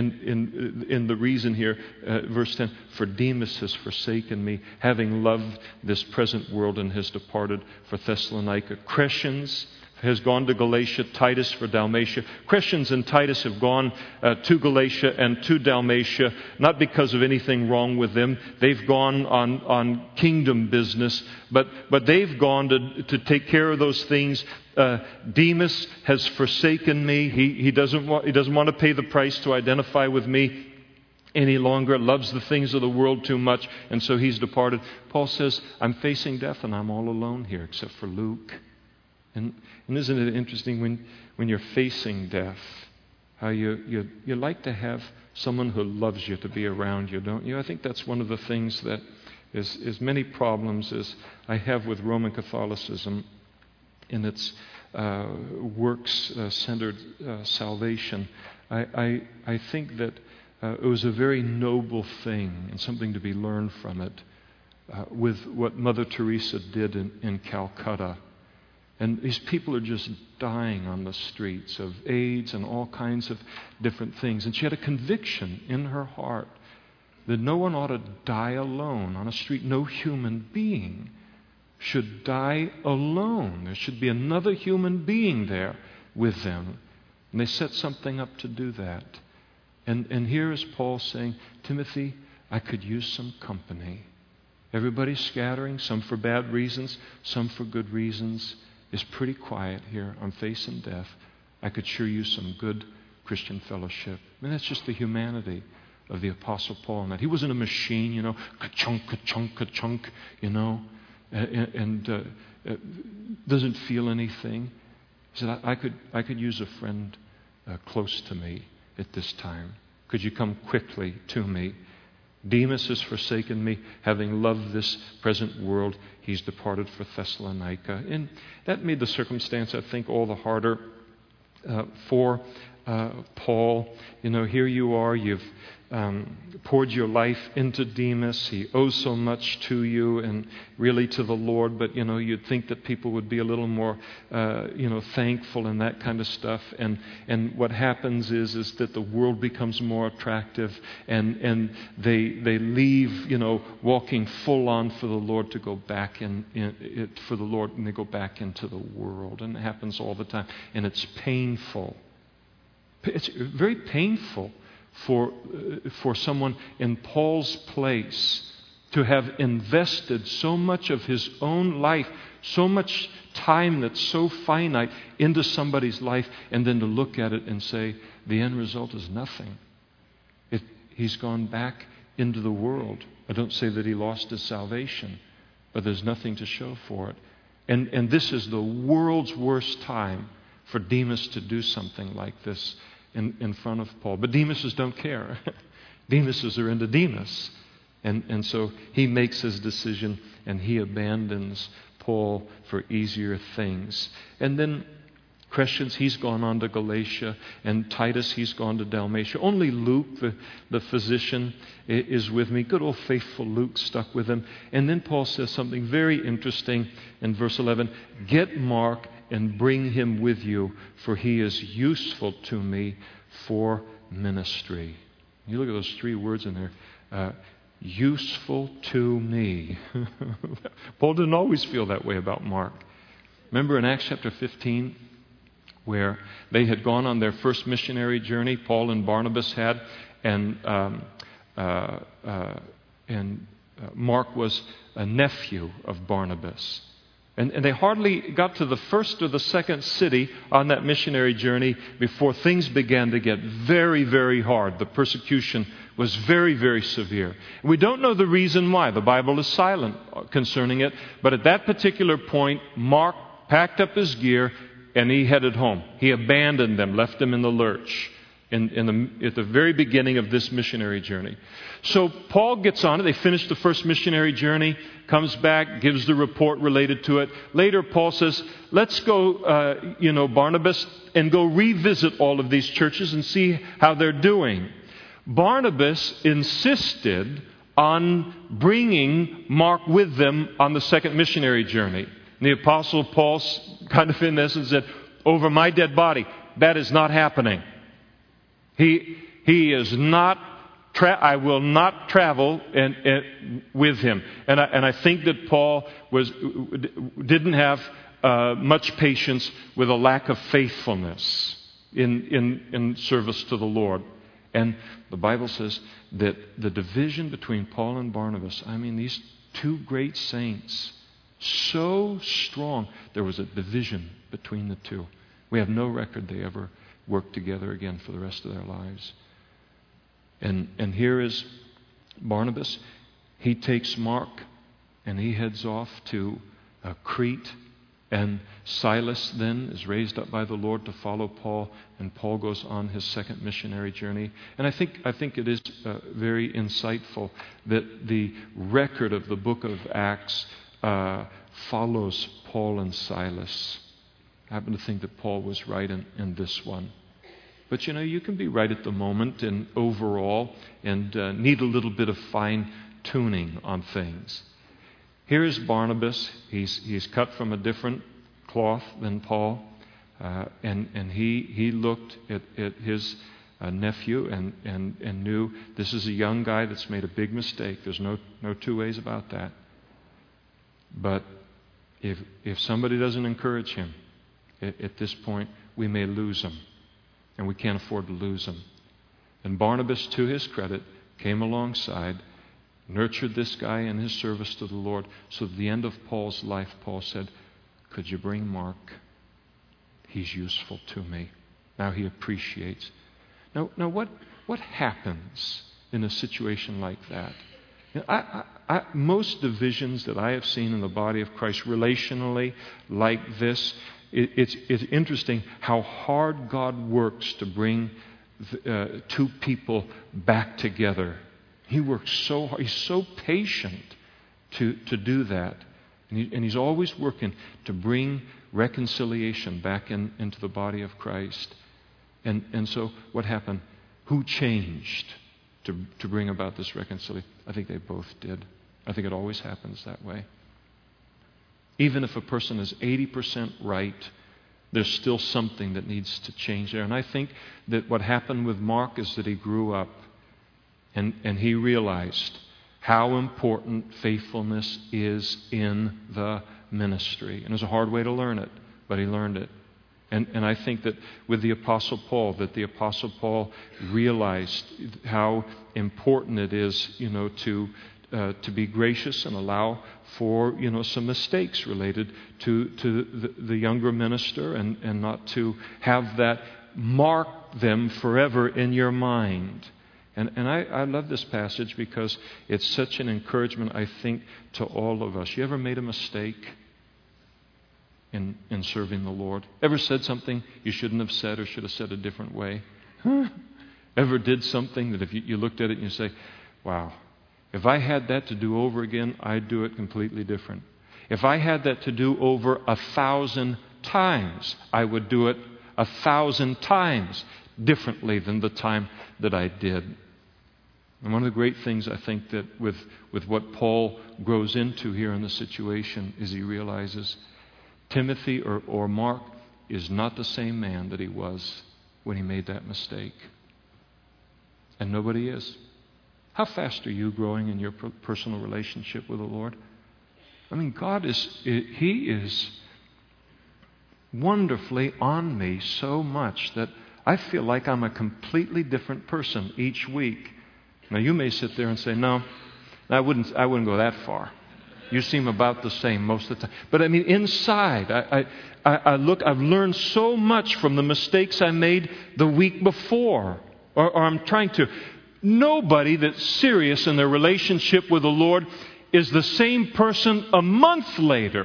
in the reason here, verse 10, for Demas has forsaken me, having loved this present world, and has departed for Thessalonica. Crescens has gone to Galatia, Titus for Dalmatia. Crescens and Titus have gone to Galatia and to Dalmatia, not because of anything wrong with them. They've gone on kingdom business, but they've gone to take care of those things. Demas has forsaken me. He doesn't want to pay the price to identify with me any longer, loves the things of the world too much, and so he's departed. Paul says, I'm facing death and I'm all alone here except for Luke. And isn't it interesting when you're facing death, how you like to have someone who loves you to be around you, don't you? I think that's one of the things that is many problems as I have with Roman Catholicism in its works-centered salvation. I think that it was a very noble thing and something to be learned from it with what Mother Teresa did in Calcutta. And these people are just dying on the streets of AIDS and all kinds of different things. And she had a conviction in her heart that no one ought to die alone on a street, no human being. should die alone. There should be another human being there with them. And they set something up to do that. And here is Paul saying, Timothy, I could use some company. Everybody's scattering, some for bad reasons, some for good reasons. It's pretty quiet here on facing death. I could sure use some good Christian fellowship. I mean, that's just the humanity of the Apostle Paul. And that he wasn't a machine, ka-chunk, ka-chunk, ka-chunk, and doesn't feel anything. He said, I could use a friend close to me at this time. Could you come quickly to me? Demas has forsaken me, having loved this present world. He's departed for Thessalonica. And that made the circumstance, I think, all the harder for Paul. Here you are, you've poured your life into Demas. He owes so much to you and really to the Lord, but you'd think that people would be a little more thankful and that kind of stuff. And what happens is that the world becomes more attractive, and they leave walking full on for the Lord to go back for the Lord, and they go back into the world. And it happens all the time, and it's painful. It's very painful for someone in Paul's place to have invested so much of his own life, so much time that's so finite into somebody's life, and then to look at it and say, the end result is nothing. He's gone back into the world. I don't say that he lost his salvation, but there's nothing to show for it. And this is the world's worst time for Demas to do something like this in front of Paul. But Demases don't care. Demases are into Demas. And so he makes his decision, and he abandons Paul for easier things. And then Crescens, he's gone on to Galatia, and Titus, he's gone to Dalmatia. Only Luke, the physician, is with me. Good old faithful Luke stuck with him. And then Paul says something very interesting in verse 11. Get Mark and bring him with you, for he is useful to me for ministry. You look at those three words in there. Useful to me. Paul didn't always feel that way about Mark. Remember in Acts chapter 15, where they had gone on their first missionary journey, Paul and Barnabas had, and Mark was a nephew of Barnabas. And they hardly got to the first or the second city on that missionary journey before things began to get very, very hard. The persecution was very, very severe. We don't know the reason why. The Bible is silent concerning it. But at that particular point, Mark packed up his gear and he headed home. He abandoned them, left them in the lurch at the very beginning of this missionary journey. So Paul gets on it. They finish the first missionary journey, comes back, gives the report related to it. Later, Paul says, let's go, Barnabas, and go revisit all of these churches and see how they're doing. Barnabas insisted on bringing Mark with them on the second missionary journey. And the Apostle Paul kind of in essence said, over my dead body, that is not happening. He is not. I will not travel with him. And I think that Paul didn't have much patience with a lack of faithfulness in service to the Lord. And the Bible says that the division between Paul and Barnabas, these two great saints, so strong, there was a division between the two. We have no record they ever worked together again for the rest of their lives. And here is Barnabas. He takes Mark and he heads off to Crete. And Silas then is raised up by the Lord to follow Paul, and Paul goes on his second missionary journey. And I think it is very insightful that the record of the book of Acts follows Paul and Silas. I happen to think that Paul was right in this one. But you can be right at the moment and overall and need a little bit of fine-tuning on things. Here is Barnabas. He's cut from a different cloth than Paul. And he looked at his nephew and knew this is a young guy that's made a big mistake. There's no two ways about that. But if somebody doesn't encourage him at this point, we may lose him. And we can't afford to lose him. And Barnabas, to his credit, came alongside, nurtured this guy in his service to the Lord. So at the end of Paul's life, Paul said, could you bring Mark? He's useful to me. Now he appreciates. Now what happens in a situation like that? You know, most divisions that I have seen in the body of Christ relationally like this, it's interesting how hard God works to bring two people back together. He works so hard. He's so patient to do that. And he's always working to bring reconciliation back into the body of Christ. And so what happened? Who changed to bring about this reconciliation? I think they both did. I think it always happens that way. Even if a person is 80% right, there's still something that needs to change there. And I think that what happened with Mark is that he grew up and he realized how important faithfulness is in the ministry. And it was a hard way to learn it, but he learned it. And I think that with the Apostle Paul realized how important it is, to be gracious and allow for, some mistakes related to the younger minister and not to have that mark them forever in your mind. And I love this passage because it's such an encouragement, I think, to all of us. You ever made a mistake in serving the Lord? Ever said something you shouldn't have said or should have said a different way? Ever did something that if you looked at it and you say, wow, if I had that to do over again, I'd do it completely different. If I had that to do over 1,000 times, I would do it 1,000 times differently than the time that I did. And one of the great things I think that with what Paul grows into here in the situation is he realizes Timothy or Mark is not the same man that he was when he made that mistake. And nobody is. How fast are you growing in your personal relationship with the Lord? I mean, He is wonderfully on me so much that I feel like I'm a completely different person each week. Now, you may sit there and say, no, I wouldn't go that far. You seem about the same most of the time. But I mean, inside, I've learned so much from the mistakes I made the week before. Or I'm trying to. Nobody that's serious in their relationship with the Lord is the same person a month later,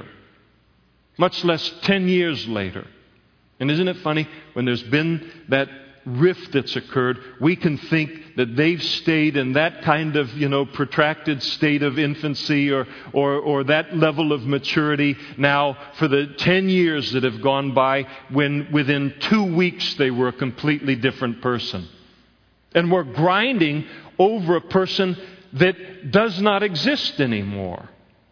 much less 10 years later. And isn't it funny, when there's been that rift that's occurred, we can think that they've stayed in that kind of, protracted state of infancy or that level of maturity now for the 10 years that have gone by, when within 2 weeks they were a completely different person. And we're grinding over a person that does not exist anymore.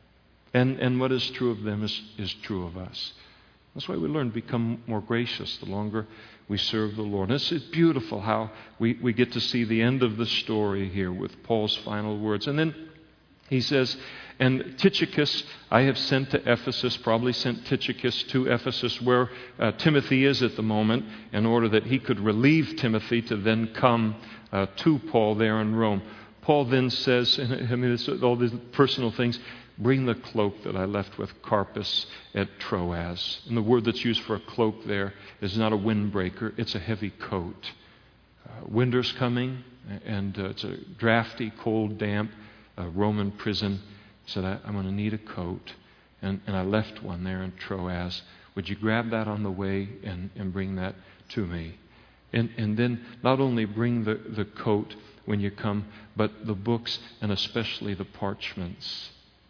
And what is true of them is true of us. That's why we learn to become more gracious the longer we serve the Lord. And it's beautiful how we get to see the end of the story here with Paul's final words. And then he says, and Tychicus I have sent to Ephesus, probably sent Tychicus to Ephesus where Timothy is at the moment, in order that he could relieve Timothy to then come to Paul there in Rome. Paul then says, it's all these personal things, bring the cloak that I left with Carpus at Troas. And the word that's used for a cloak there is not a windbreaker, it's a heavy coat. Winter's coming, and it's a drafty, cold, damp Roman prison. He said, I'm going to need a coat. And I left one there in Troas. Would you grab that on the way and bring that to me? And then not only bring the coat when you come, but the books and especially the parchments.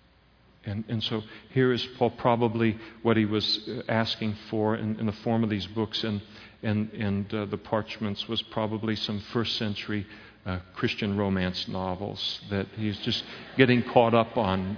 And so here is Paul, probably what he was asking for in the form of these books, and the parchments was probably some first century Christian romance novels that he's just getting caught up on.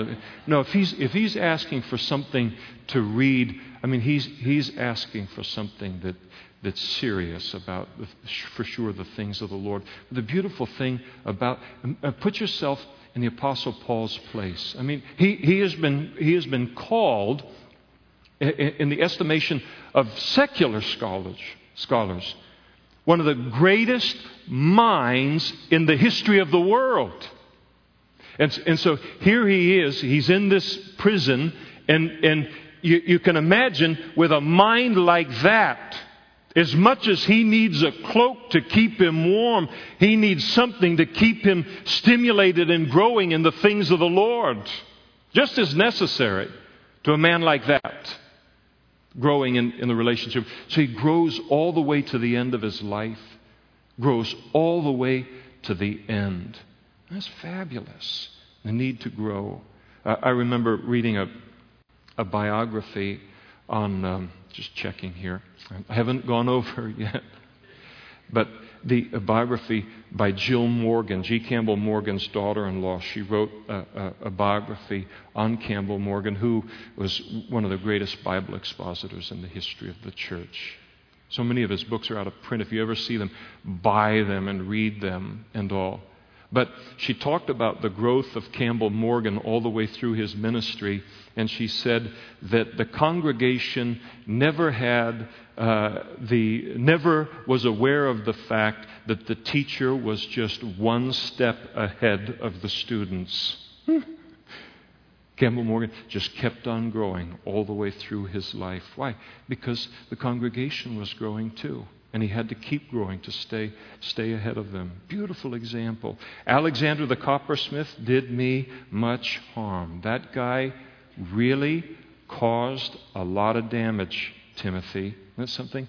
If he's asking for something to read, I mean he's asking for something that's serious about, for sure, the things of the Lord. The beautiful thing about, put yourself in the Apostle Paul's place. I mean, he has been called, in the estimation of secular scholars, one of the greatest minds in the history of the world. And so here he is, he's in this prison, and you can imagine with a mind like that, as much as he needs a cloak to keep him warm, he needs something to keep him stimulated and growing in the things of the Lord. Just as necessary to a man like that, growing in the relationship. So he grows all the way to the end of his life, grows all the way to the end. That's fabulous. The need to grow. I remember reading a biography on, just checking here. I haven't gone over yet. But a biography by Jill Morgan, G. Campbell Morgan's daughter-in-law. She wrote a biography on Campbell Morgan, who was one of the greatest Bible expositors in the history of the church. So many of his books are out of print. If you ever see them, buy them and read them and all. But she talked about the growth of Campbell Morgan all the way through his ministry, and she said that the congregation never was aware of the fact that the teacher was just one step ahead of the students. Campbell Morgan just kept on growing all the way through his life. Why? Because the congregation was growing too. And he had to keep growing to stay ahead of them. Beautiful example. Alexander the coppersmith did me much harm. That guy really caused a lot of damage, Timothy. Isn't that something?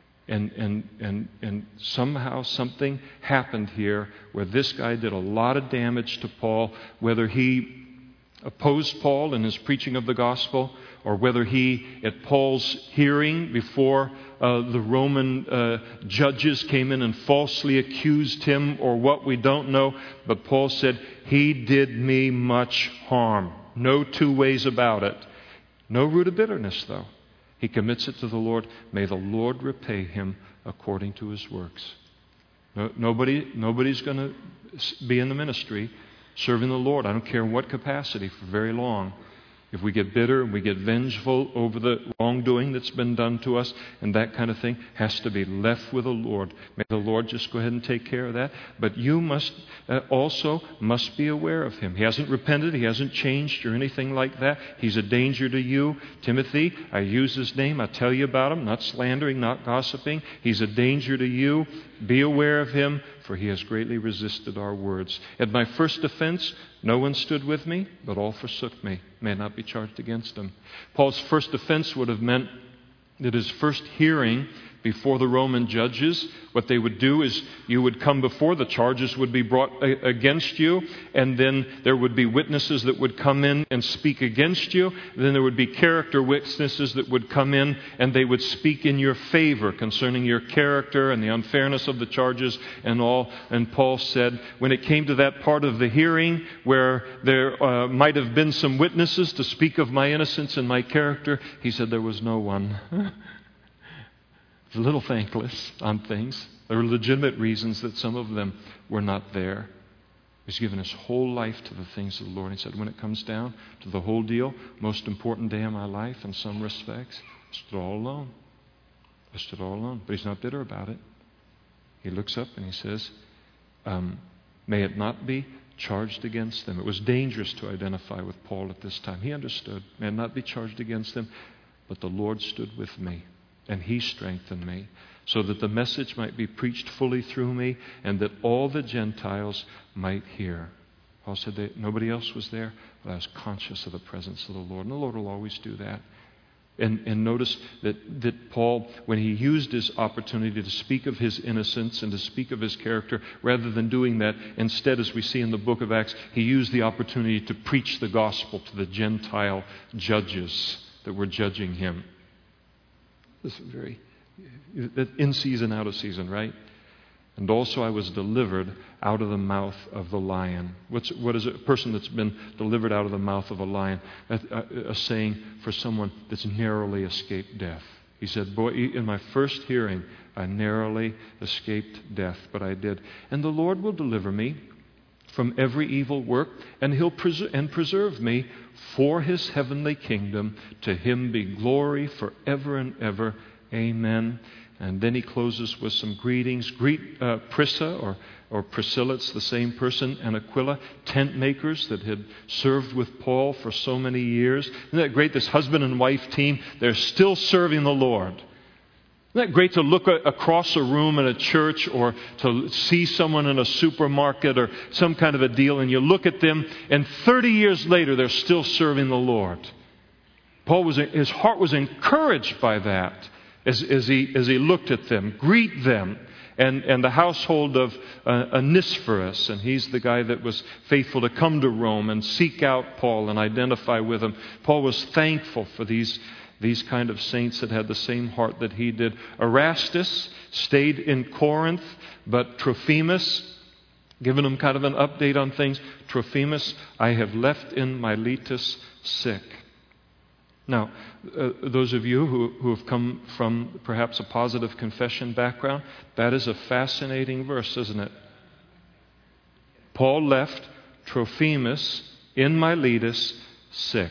And somehow something happened here where this guy did a lot of damage to Paul, whether he opposed Paul in his preaching of the gospel, or whether he, at Paul's hearing before the Roman judges came in and falsely accused him, or what, we don't know. But Paul said, he did me much harm. No two ways about it. No root of bitterness, though. He commits it to the Lord. May the Lord repay him according to his works. Nobody's going to be in the ministry serving the Lord, I don't care in what capacity, for very long. If we get bitter and we get vengeful over the wrongdoing that's been done to us and that kind of thing, has to be left with the Lord. May the Lord just go ahead and take care of that. But you must be aware of him. He hasn't repented. He hasn't changed or anything like that. He's a danger to you. Timothy, I use his name. I tell you about him. Not slandering, not gossiping. He's a danger to you. Be aware of him, for he has greatly resisted our words. At my first offense, no one stood with me, but all forsook me. May not be charged against him. Paul's first offense would have meant that his first hearing before the Roman judges, what they would do is you would come before, the charges would be brought against you, and then there would be witnesses that would come in and speak against you. Then there would be character witnesses that would come in and they would speak in your favor concerning your character and the unfairness of the charges and all. And Paul said, when it came to that part of the hearing where there might have been some witnesses to speak of my innocence and my character, he said there was no one. A little thankless on things. There were legitimate reasons that some of them were not there. He's given his whole life to the things of the Lord. He said, when it comes down to the whole deal, most important day of my life in some respects, I stood all alone. I stood all alone. But he's not bitter about it. He looks up and he says, may it not be charged against them. It was dangerous to identify with Paul at this time. He understood. May it not be charged against them, but the Lord stood with me. And he strengthened me so that the message might be preached fully through me and that all the Gentiles might hear. Paul said that nobody else was there, but I was conscious of the presence of the Lord. And the Lord will always do that. And notice that Paul, when he used his opportunity to speak of his innocence and to speak of his character, rather than doing that, instead, as we see in the book of Acts, he used the opportunity to preach the gospel to the Gentile judges that were judging him. This is very in season, out of season, right? And also I was delivered out of the mouth of the lion. What is it? A person that's been delivered out of the mouth of a lion. A saying for someone that's narrowly escaped death. He said, boy, in my first hearing, I narrowly escaped death, but I did. And the Lord will deliver me from every evil work, and He'll preserve me for His heavenly kingdom. To Him be glory forever and ever. Amen. And then he closes with some greetings. Greet Prisca or Priscilla, it's the same person, and Aquila, tent makers that had served with Paul for so many years. Isn't that great? This husband and wife team, they're still serving the Lord. Isn't that great to look across a room in a church or to see someone in a supermarket or some kind of a deal, and you look at them, and 30 years later, they're still serving the Lord. His heart was encouraged by that as he looked at them. Greet them. And the household of Onesiphorus, and he's the guy that was faithful to come to Rome and seek out Paul and identify with him. Paul was thankful for these kind of saints that had the same heart that he did. Erastus stayed in Corinth, but Trophimus, giving him kind of an update on things. Trophimus, I have left in Miletus sick. Now, those of you who have come from perhaps a positive confession background, that is a fascinating verse, isn't it? Paul left Trophimus in Miletus sick.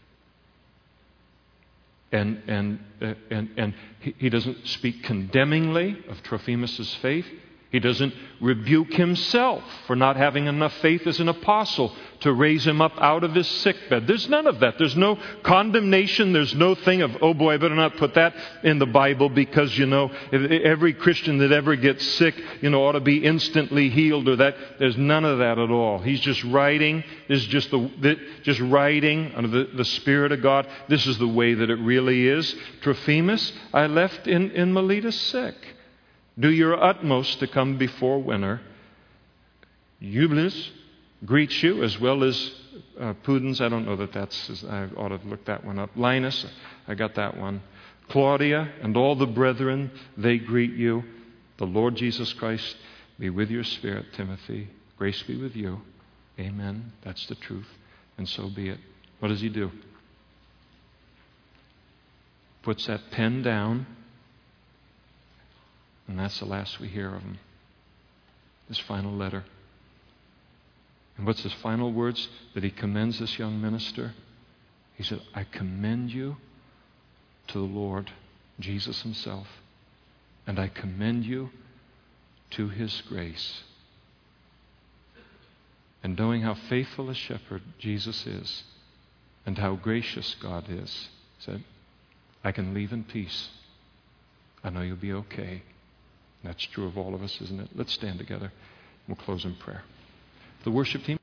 And he doesn't speak condemningly of Trophimus' faith. He doesn't rebuke himself for not having enough faith as an apostle to raise him up out of his sickbed. There's none of that. There's no condemnation. There's no thing of, oh boy, I better not put that in the Bible because, every Christian that ever gets sick, ought to be instantly healed or that. There's none of that at all. He's just writing. This is just writing under the Spirit of God. This is the way that it really is. Trophimus, I left in Miletus sick. Do your utmost to come before winter. Eubulus greets you, as well as Pudens. I don't know I ought to look that one up. Linus, I got that one. Claudia and all the brethren, they greet you. The Lord Jesus Christ be with your spirit, Timothy. Grace be with you. Amen. That's the truth. And so be it. What does he do? Puts that pen down. And that's the last we hear of him. His final letter. And what's his final words that he commends this young minister? He said, I commend you to the Lord Jesus himself. And I commend you to His grace. And knowing how faithful a shepherd Jesus is and how gracious God is, he said, I can leave in peace. I know you'll be okay. That's true of all of us, isn't it? Let's stand together. We'll close in prayer. The worship team.